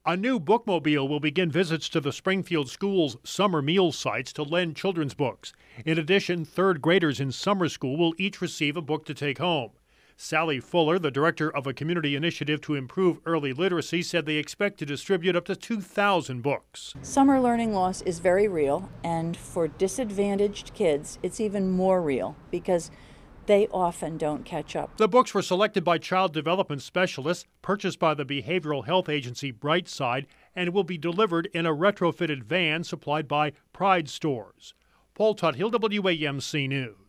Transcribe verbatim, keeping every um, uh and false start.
A new bookmobile will begin visits to the Springfield Schools' summer meal sites to lend children's books. In addition, third graders in summer school will each receive a book to take home. Sally Fuller, the director of a community initiative to improve early literacy, said they expect to distribute up to two thousand books. Summer learning loss is very real, and for disadvantaged kids, it's even more real because they often don't catch up. The books were selected by child development specialists, purchased by the behavioral health agency Brightside, and will be delivered in a retrofitted van supplied by Pride Stores. Paul Tuthill, W A M C News.